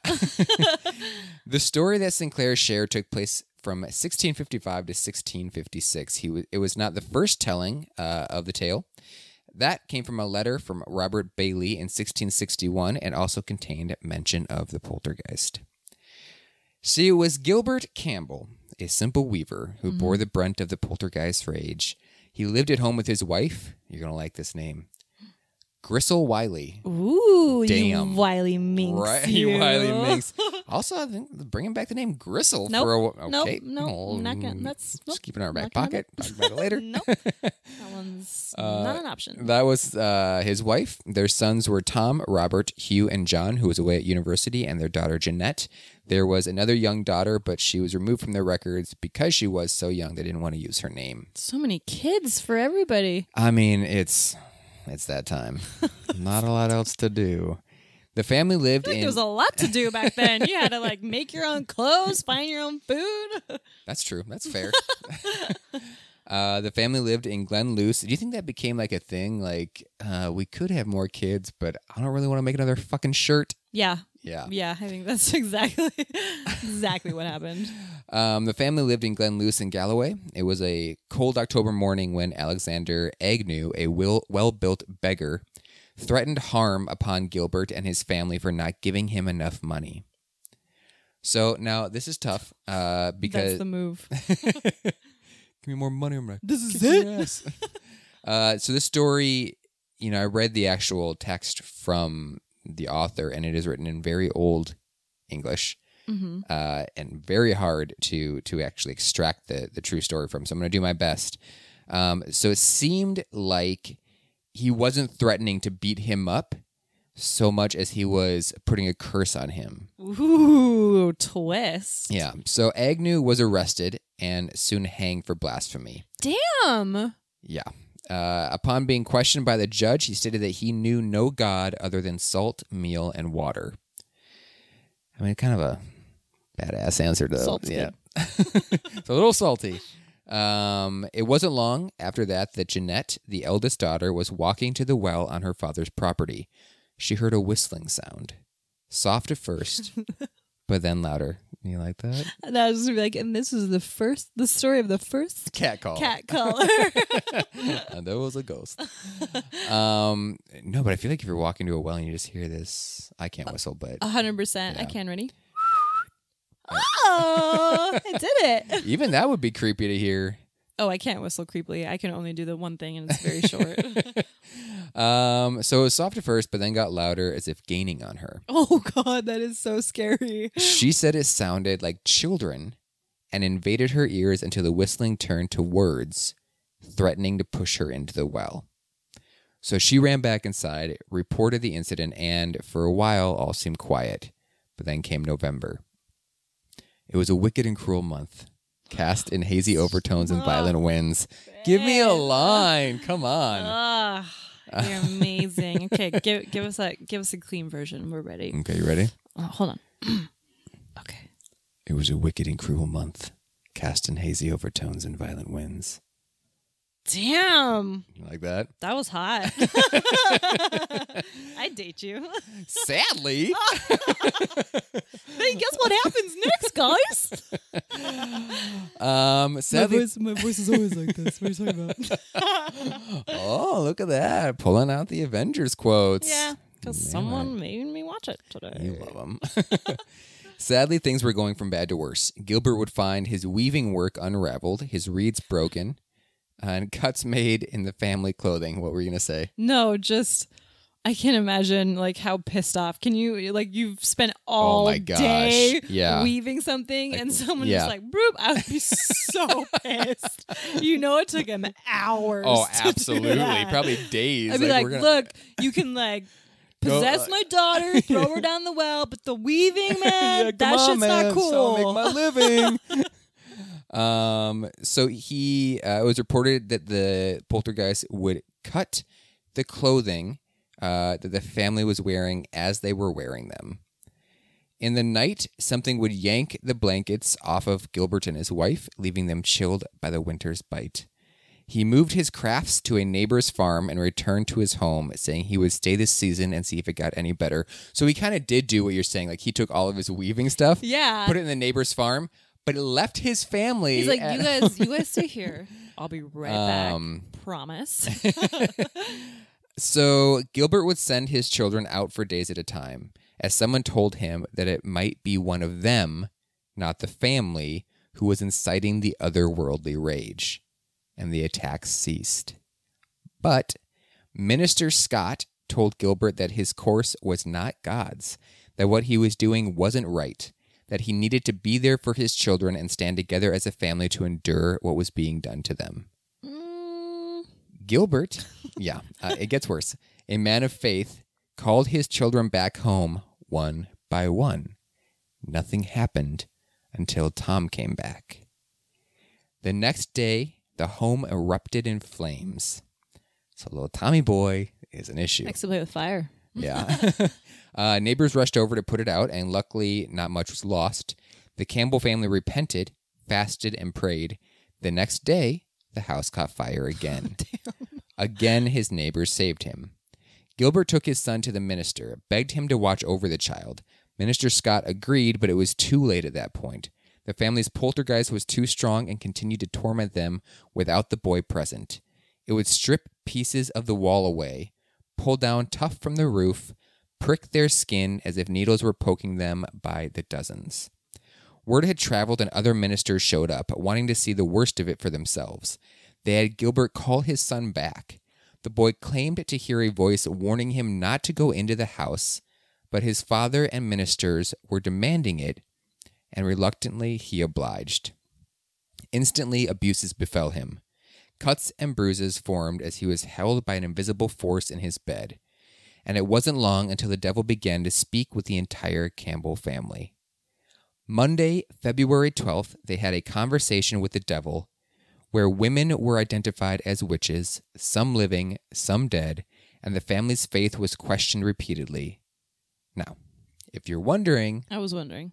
The story that Sinclair shared took place from sixteen fifty-five to sixteen fifty-six. He was, it was not the first telling uh, of the tale. That came from a letter from Robert Bailey in sixteen sixty-one and also contained mention of the poltergeist. See, it was Gilbert Campbell, a simple weaver, who mm-hmm. bore the brunt of the poltergeist rage. He lived at home with his wife. You're going to like this name. Gristle Wiley. Ooh, Damn. you Wiley Minx. Right, you Wiley Minx. Also, I think bringing back the name Gristle nope. for a okay. Nope, nope, oh, not gonna, that's just nope, keep it in our back pocket. Talk about it later. Nope, that one's uh, not an option. That was uh, his wife. Their sons were Tom, Robert, Hugh, and John, who was away at university, and their daughter Jeanette. There was another young daughter, but she was removed from their records because she was so young. They didn't want to use her name. So many kids for everybody. I mean, it's it's that time. Not a lot else to do. The family lived I think in... There was a lot to do back then. You had to like make your own clothes, find your own food. That's true. That's fair. uh, the family lived in Glen Luce. Do you think that became like a thing? Like, uh, we could have more kids, but I don't really want to make another fucking shirt. Yeah. Yeah. Yeah, I think that's exactly exactly what happened. Um, the family lived in Glen Luce in Galloway. It was a cold October morning when Alexander Agnew, a will, well-built beggar, threatened harm upon Gilbert and his family for not giving him enough money. So now this is tough uh, because... That's the move. Give me more money. I'm like, this is it? uh, so this story, you know, I read the actual text from the author, and it is written in very old English mm-hmm. uh, and very hard to to actually extract the, the true story from. So I'm going to do my best. Um, so it seemed like he wasn't threatening to beat him up so much as he was putting a curse on him. Ooh, twist. Yeah. So Agnew was arrested and soon hanged for blasphemy. Damn. Yeah. Uh, upon being questioned by the judge, he stated that he knew no God other than salt, meal, and water. I mean, kind of a badass answer to Salt's yeah. It's a little salty. Um, it wasn't long after that that Jeanette, the eldest daughter, was walking to the well on her father's property. She heard a whistling sound, soft at first, but then louder. You like that? And I was just like, and this is the first, the story of the first cat call. Cat caller. And there was a ghost. Um, no, but I feel like if you're walking to a well and you just hear this, I can't whistle, but A hundred percent. Yeah. I can. Ready? Oh, I did it. Even that would be creepy to hear. Oh, I can't whistle creepily. I can only do the one thing, and it's very short. Um, so it was soft at first, but then got louder as if gaining on her. Oh, God, that is so scary. She said it sounded like children and invaded her ears until the whistling turned to words, threatening to push her into the well. So she ran back inside, reported the incident, and for a while all seemed quiet. But then came November. It was a wicked and cruel month, cast in hazy overtones and violent winds. Give me a line. Come on. Ah. You're amazing. Okay, give give us a give us a clean version. We're ready. Okay, you ready? Oh, hold on. Okay. It was a wicked and cruel month, cast in hazy overtones and violent winds. Damn. You like that? That was hot. I'd date you. Sadly. Hey, guess what happens next, guys? Um, sadly, my, voice, my voice is always like this. What are you talking about? Oh, look at that. Pulling out the Avengers quotes. Yeah, because Man, someone made me watch it today. You love them. Sadly, things were going from bad to worse. Gilbert would find his weaving work unraveled, his reeds broken, and cuts made in the family clothing. What were you going to say? No, just... I can't imagine like how pissed off. Can you like you've spent all oh my gosh. day yeah. weaving something like, and someone yeah. just like broop, I would be so pissed. You know it took him hours. Oh, to absolutely. do that. Probably days. I'd be like, we're gonna... look, you can like Go, possess uh, my daughter, throw her down the well, but the weaving, man, yeah, that on, shit's man. not cool. So I'll make my living. um so he uh, it was reported that the poltergeist would cut the clothing Uh, that the family was wearing as they were wearing them. In the night, something would yank the blankets off of Gilbert and his wife, leaving them chilled by the winter's bite. He moved his crafts to a neighbor's farm and returned to his home, saying he would stay this season and see if it got any better. So he kind of did do what you're saying. Like, he took all of his weaving stuff, Yeah. put it in the neighbor's farm, but it left his family. He's like, at- you guys, you guys stay here. I'll be right Um, back. Promise. So Gilbert would send his children out for days at a time, as someone told him that it might be one of them, not the family, who was inciting the otherworldly rage. And the attacks ceased. But Minister Scott told Gilbert that his course was not God's, that what he was doing wasn't right, that he needed to be there for his children and stand together as a family to endure what was being done to them. Mm, Gilbert, yeah, uh, it gets worse, a man of faith, called his children back home one by one. Nothing happened until Tom came back. The next day, the home erupted in flames. So little Tommy boy is an issue. likes to play with fire. Yeah. uh, neighbors rushed over to put it out, and luckily not much was lost. The Campbell family repented, fasted, and prayed. The next day, the house caught fire again. Again, his neighbors saved him. Gilbert took his son to the minister, begged him to watch over the child. Minister Scott agreed, but it was too late at that point. The family's poltergeist was too strong and continued to torment them without the boy present. It would strip pieces of the wall away, pull down tuff from the roof, prick their skin as if needles were poking them by the dozens. Word had traveled and other ministers showed up, wanting to see the worst of it for themselves. They had Gilbert call his son back. The boy claimed to hear a voice warning him not to go into the house, but his father and ministers were demanding it, and reluctantly he obliged. Instantly, abuses befell him. Cuts and bruises formed as he was held by an invisible force in his bed. And it wasn't long until the devil began to speak with the entire Campbell family. Monday, February twelfth, they had a conversation with the devil where women were identified as witches, some living, some dead, and the family's faith was questioned repeatedly. Now, if you're wondering I was wondering.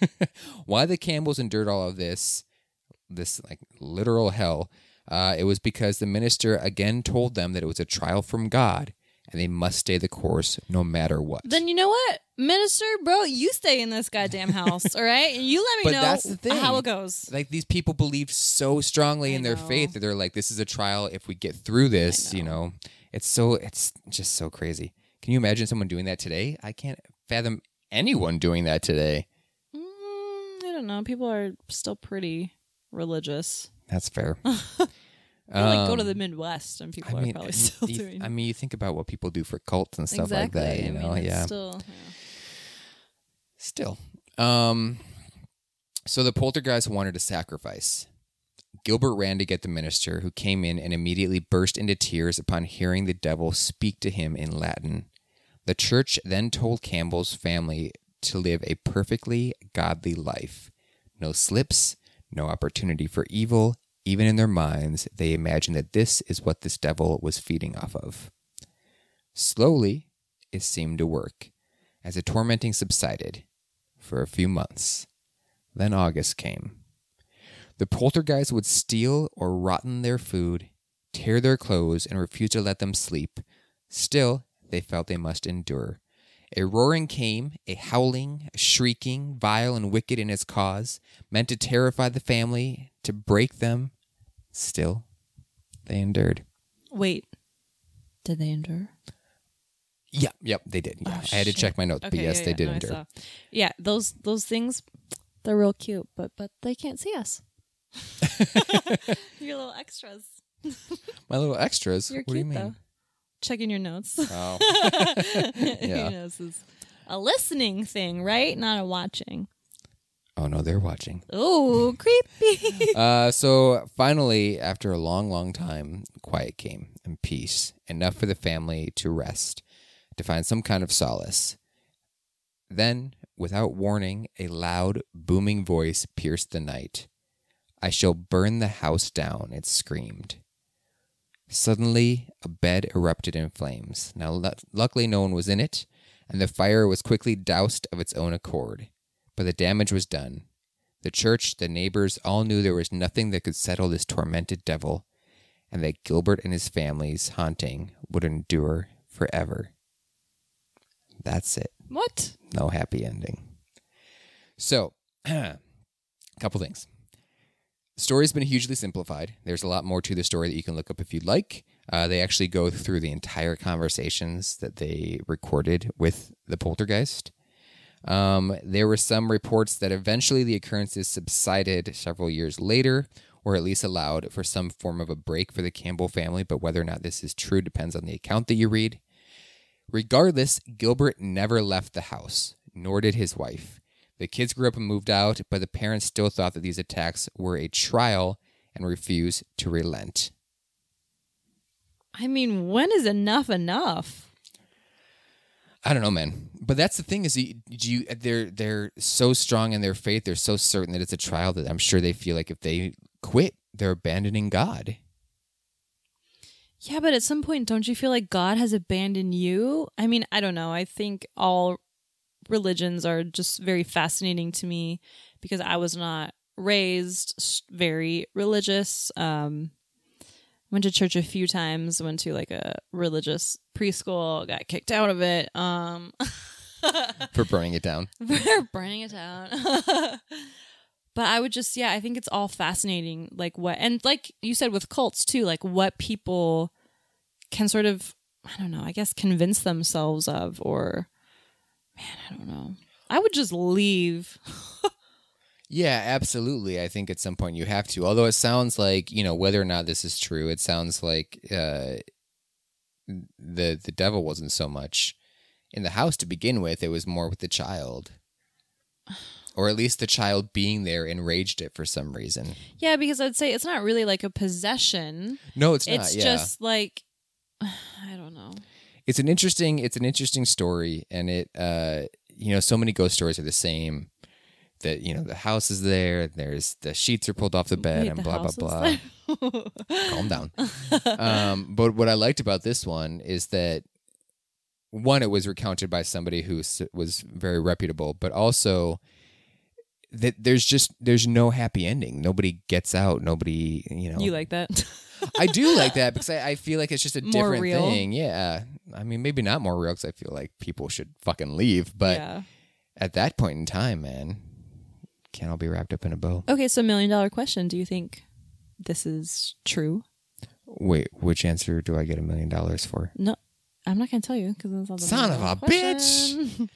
why the Campbells endured all of this, this like literal hell, uh, it was because the minister again told them that it was a trial from God and they must stay the course no matter what. Then you know what, minister, bro, you stay in this goddamn house, all right? And you let me But know that's the thing. how it goes. Like, these people believed so strongly I in their know. faith that they're like, this is a trial. If we get through this, I you know. know, it's so, it's just so crazy. Can you imagine someone doing that today? I can't fathom anyone doing that today. Mm, I don't know. People are still pretty religious. That's fair. I like go to Um, the Midwest and people I mean, are probably still you- doing I mean, you think about what people do for cults and stuff exactly. like that, you I know? mean, it's yeah. Still, yeah. Still. Um, so the poltergeist wanted a sacrifice. Gilbert ran to get the minister, who came in and immediately burst into tears upon hearing the devil speak to him in Latin. The church then told Campbell's family to live a perfectly godly life. No slips, no opportunity for evil. Even in their minds, they imagined that this is what this devil was feeding off of. Slowly, it seemed to work, as the tormenting subsided for a few months. Then August came. The poltergeist would steal or rotten their food, tear their clothes, and refuse to let them sleep. Still, they felt they must endure. A roaring came, a howling, a shrieking, vile and wicked in its cause, meant to terrify the family, to break them. Still, they endured. Wait, did they endure? Yeah, yep, they did. Yeah. Oh, I had to shit. check my notes, Okay, but yes, yeah, they yeah, did no, I endure. saw. Yeah, those those things, they're real cute, but but they can't see us. Your little extras. My little extras. You're what do you cute mean? though. Checking your notes. Oh. You know, this is a listening thing, right? Not a watching. Oh no, they're watching. Oh, creepy. Uh, so finally, after a long, long time, quiet came and peace, enough for the family to rest, to find some kind of solace. Then, without warning, a loud, booming voice pierced the night. "I shall burn the house down," it screamed. Suddenly, a bed erupted in flames. Now, lu- luckily, no one was in it, and the fire was quickly doused of its own accord. but the damage was done. The church, the neighbors, all knew there was nothing that could settle this tormented devil, and that Gilbert and his family's haunting would endure forever. That's it. What? No happy ending. So, a couple things. The story's been hugely simplified. There's a lot more to the story that you can look up if you'd like. Uh, they actually go through the entire conversations that they recorded with the poltergeist. Um, there were some reports that eventually the occurrences subsided several years later, or at least allowed for some form of a break for the Campbell family, but whether or not this is true depends on the account that you read. Regardless, Gilbert never left the house, nor did his wife. The kids grew up and moved out, but the parents still thought that these attacks were a trial and refused to relent. I mean, when is enough enough? I don't know, man. But that's the thing is, you, you they're they're so strong in their faith. They're so certain that it's a trial that I'm sure they feel like if they quit, they're abandoning God. Yeah, but at some point, don't you feel like God has abandoned you? I mean, I don't know. I think all religions are just very fascinating to me because I was not raised very religious. Um, went to church a few times, went to like a religious preschool, got kicked out of it. Um, For burning it down. For burning it down. But I would just, yeah, I think it's all fascinating. Like what, and like you said with cults too, like what people can sort of, I don't know, I guess convince themselves of, or man, I don't know. I would just leave. Yeah, absolutely. I think at some point you have to. Although it sounds like, you know, whether or not this is true, it sounds like uh, the the devil wasn't so much in the house to begin with. It was more with the child. Or at least the child being there enraged it for some reason. Yeah, because I'd say it's not really like a possession. No, it's not. It's yeah. just like, I don't know. It's an interesting, it's an interesting story, and it, uh, you know, so many ghost stories are the same. That, you know, the house is there, there's the sheets are pulled off the bed, Wait, and the blah blah house blah. is Calm down. Um, but what I liked about this one is that one, it was recounted by somebody who was very reputable, but also that there's just there's no happy ending. Nobody gets out. Nobody, you know. You like that? I do like that because I, I feel like it's just a More different real. thing. Yeah. I mean, maybe not more real because I feel like people should fucking leave. But Yeah. at that point in time, man, can't all be wrapped up in a bow. Okay, so million dollar question. Do you think this is true? Wait, which answer do I get a million dollars for? No, I'm not going to tell you because it's not the Son of a bitch!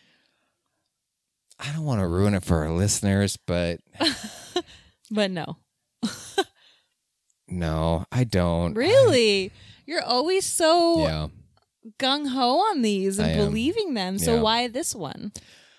I don't want to ruin it for our listeners, but But no. no, I don't. Really? You're always so Yeah. gung-ho on these and I am. believing them. So Yeah. why this one?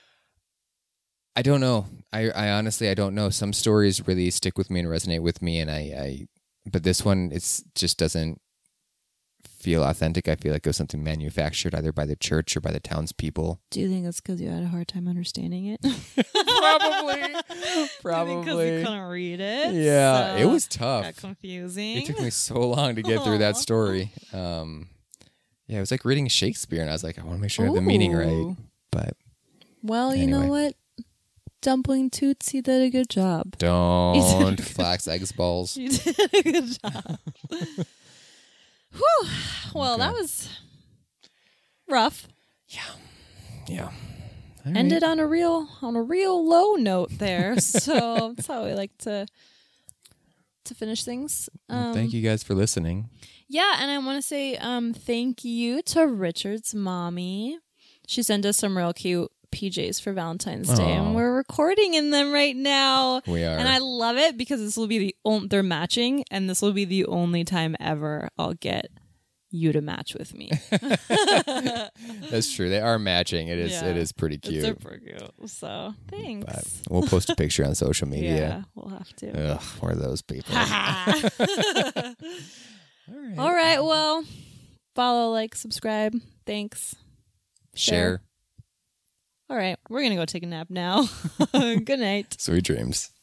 I don't know. I, I honestly, I don't know. Some stories really stick with me and resonate with me, and I, I but this one, it's just doesn't feel authentic. I feel like it was something manufactured either by the church or by the townspeople. Do you think it's because you had a hard time understanding it? Probably. Because Probably. you couldn't read it. Yeah, so it was Got tough. confusing. It took me so long to get through that story. Um, yeah, it was like reading Shakespeare, and I was like, I want to make sure I have the meaning right. Ooh. But Well, you know Anyway. what? Dumpling Toots, he did a good job. don't flax eggs balls. You did a good job. Whew. Well, Okay. that was rough. Yeah. All Ended on a real on a real low note there. So that's how we like to to finish things. Well, Um, thank you guys for listening. Yeah, and I want to say um, thank you to Richard's mommy. She sent us some real cute P Js for Valentine's Day, Aw. and we're recording in them right now. We are. And I love it because this will be the only, they're matching, and this will be the only time ever I'll get you to match with me. That's true. They are matching. It is. Yeah. It is pretty It's cute. super cute. So thanks. But we'll post a picture on social Yeah, media. we'll have to. Ugh, we're those people. All right. All right. Well, follow, like, subscribe. Thanks. Share. All right. We're going to go take a nap now. Good night. Sweet dreams.